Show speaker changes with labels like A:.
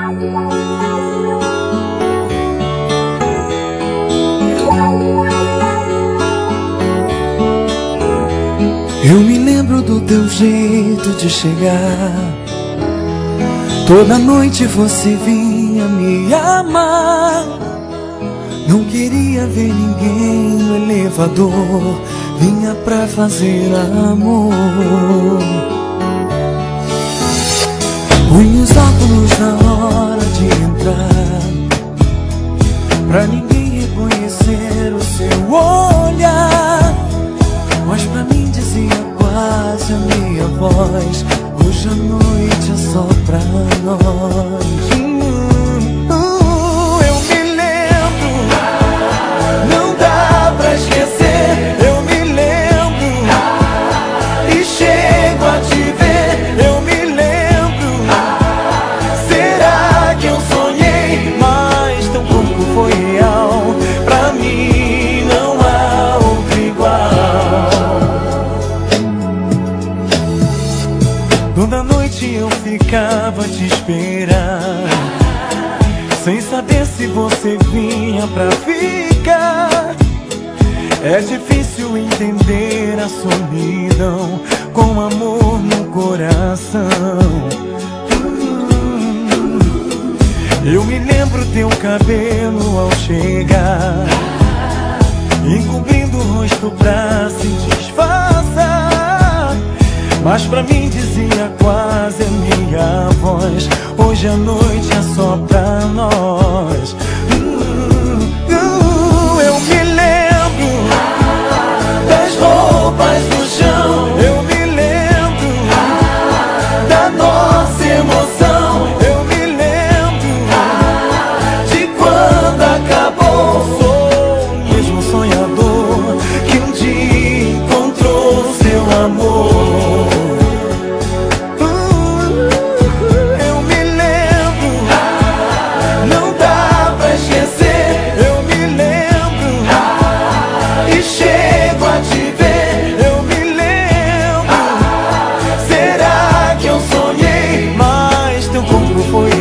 A: Eu me lembro do teu jeito de chegar. Toda noite você vinha me amar. Não queria ver ninguém no elevador, vinha pra fazer amor. Põe os óculos na hora de entrar, pra ninguém reconhecer o seu olhar. Mas pra mim dizia quase a minha voz: hoje a noite é só pra nós. Eu me lembro, não dá pra esquecer. Eu me lembro e chego a te ver. Eu me lembro, será que eu sonhei? Mas tão pouco foi real. Pra mim não há outro igual. Toda noite eu ficava a te esperar, sem saber se você vinha pra ficar. É difícil entender a solidão com amor no coração. Eu me lembro teu cabelo ao chegar, encobrindo o rosto pra se disfarçar. Mas pra mim dizia quase a minha voz: hoje a noite é só pra nós. Eu me lembro das roupas no chão. Eu me lembro da nossa emoção. Eu me lembro de quando acabou. Sou mesmo sonhador que um dia encontrou seu amor. Foi